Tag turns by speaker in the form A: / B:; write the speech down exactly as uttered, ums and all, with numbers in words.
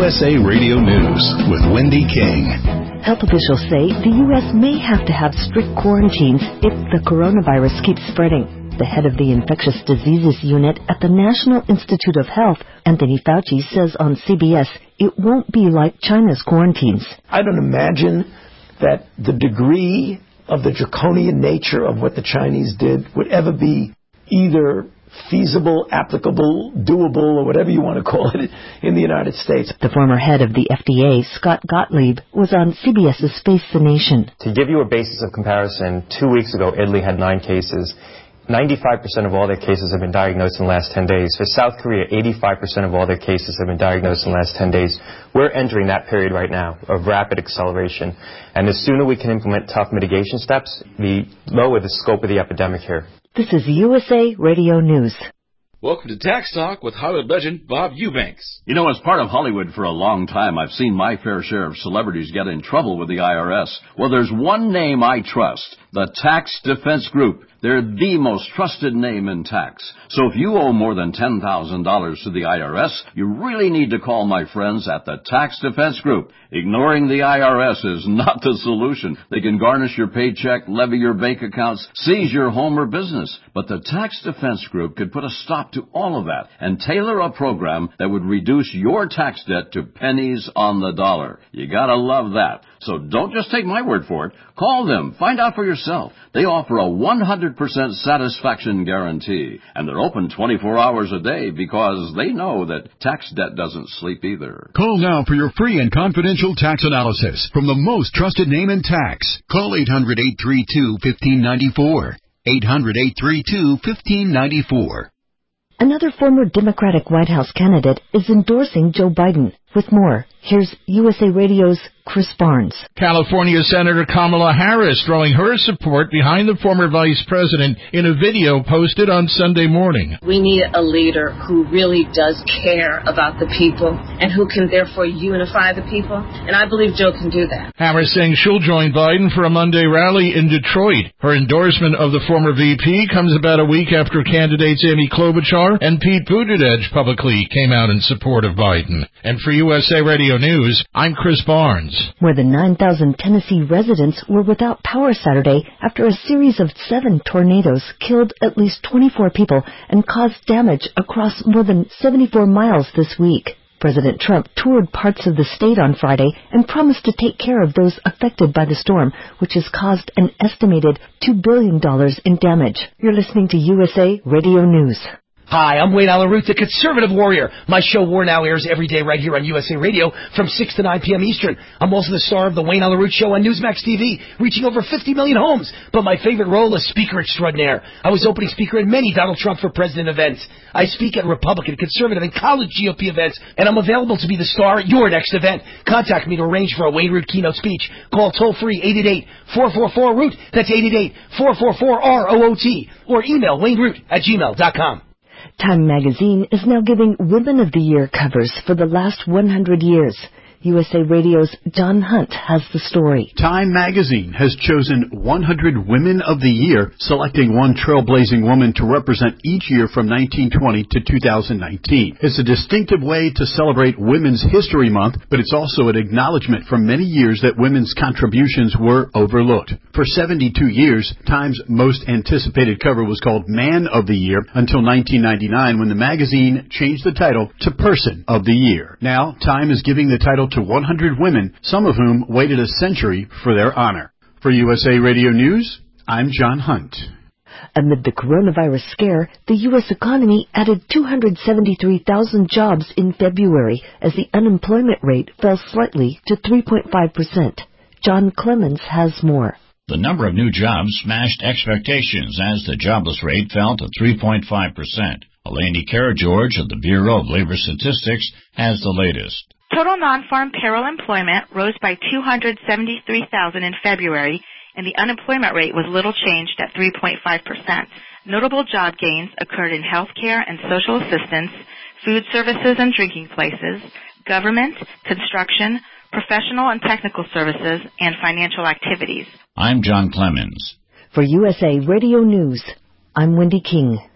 A: S A Radio News with Wendy King.
B: Health officials say the U S may have to have strict quarantines if the coronavirus keeps spreading. The head of the Infectious Diseases Unit at the National Institute of Health, Anthony Fauci, says on C B S it won't be like China's quarantines.
C: I don't imagine that the degree of the draconian nature of what the Chinese did would ever be either feasible, applicable, doable, or whatever you want to call it in the United States.
B: The former head of the F D A, Scott Gottlieb, was on CBS's Face the Nation.
D: To give you a basis of comparison, two weeks ago, Italy had nine cases. ninety-five percent of all their cases have been diagnosed in the last ten days. For South Korea, eighty-five percent of all their cases have been diagnosed in the last ten days. We're entering that period right now of rapid acceleration. And the sooner we can implement tough mitigation steps, the lower the scope of the epidemic here.
B: This is U S A Radio News.
E: Welcome to Tax Talk with Hollywood legend Bob Eubanks.
F: You know, as part of Hollywood for a long time, I've seen my fair share of celebrities get in trouble with the I R S. Well, there's one name I trust, the Tax Defense Group. They're the most trusted name in tax. So if you owe more than ten thousand dollars to the I R S, you really need to call my friends at the Tax Defense Group. Ignoring the I R S is not the solution. They can garnish your paycheck, levy your bank accounts, seize your home or business. But the Tax Defense Group could put a stop to all of that and tailor a program that would reduce your tax debt to pennies on the dollar. You gotta love that. So don't just take my word for it. Call them. Find out for yourself. They offer a one hundred percent satisfaction guarantee. And they're open twenty-four hours a day because they know that tax debt doesn't sleep either.
G: Call now for your free and confidential tax analysis from the most trusted name in tax. Call eight hundred, eight three two, one five nine four. eight hundred, eight three two, one five nine four.
B: Another former Democratic White House candidate is endorsing Joe Biden. With more, here's U S A Radio's Chris Barnes.
H: California Senator Kamala Harris throwing her support behind the former vice president in a video posted on Sunday morning.
I: We need a leader who really does care about the people and who can therefore unify the people, and I believe Joe can do that.
H: Harris saying she'll join Biden for a Monday rally in Detroit. Her endorsement of the former V P comes about a week after candidates Amy Klobuchar and Pete Buttigieg publicly came out in support of Biden. And for U S A Radio News, I'm Chris Barnes.
B: More than nine thousand Tennessee residents were without power Saturday after a series of seven tornadoes killed at least twenty-four people and caused damage across more than seventy-four miles this week. President Trump toured parts of the state on Friday and promised to take care of those affected by the storm, which has caused an estimated two billion dollars in damage. You're listening to U S A Radio News.
J: Hi, I'm Wayne Allen Root, the Conservative Warrior. My show War Now airs every day right here on U S A Radio from six to nine p.m. Eastern. I'm also the star of the Wayne Allen Root Show on Newsmax T V, reaching over fifty million homes. But my favorite role is Speaker Extraordinaire. I was opening speaker at many Donald Trump for President events. I speak at Republican, Conservative, and college G O P events, and I'm available to be the star at your next event. Contact me to arrange for a Wayne Root keynote speech. Call toll-free eight eight eight, four four four, root. That's eight eight eight, four four four, R O O T. Or email wayneroot at gmail dot com.
B: Time magazine is now giving Women of the Year covers for the last one hundred years. U S A Radio's John Hunt has the story.
K: Time magazine has chosen one hundred Women of the Year, selecting one trailblazing woman to represent each year from nineteen twenty to two thousand nineteen. It's a distinctive way to celebrate Women's History Month, but it's also an acknowledgement for many years that women's contributions were overlooked. For seventy-two years, Time's most anticipated cover was called Man of the Year until nineteen ninety-nine, when the magazine changed the title to Person of the Year. Now, Time is giving the title to one hundred women, some of whom waited a century for their honor. For U S A Radio News, I'm John Hunt.
B: Amid the coronavirus scare, the U S economy added two hundred seventy-three thousand jobs in February as the unemployment rate fell slightly to three point five percent. John Clemens has more.
L: The number of new jobs smashed expectations as the jobless rate fell to three point five percent. Eleni Karageorge of the Bureau of Labor Statistics has the latest.
M: Total non-farm payroll employment rose by two hundred seventy-three thousand in February, and the unemployment rate was little changed at three point five percent. Notable job gains occurred in healthcare and social assistance, food services and drinking places, government, construction, professional and technical services, and financial activities.
L: I'm John Clemens.
B: For U S A Radio News, I'm Wendy King.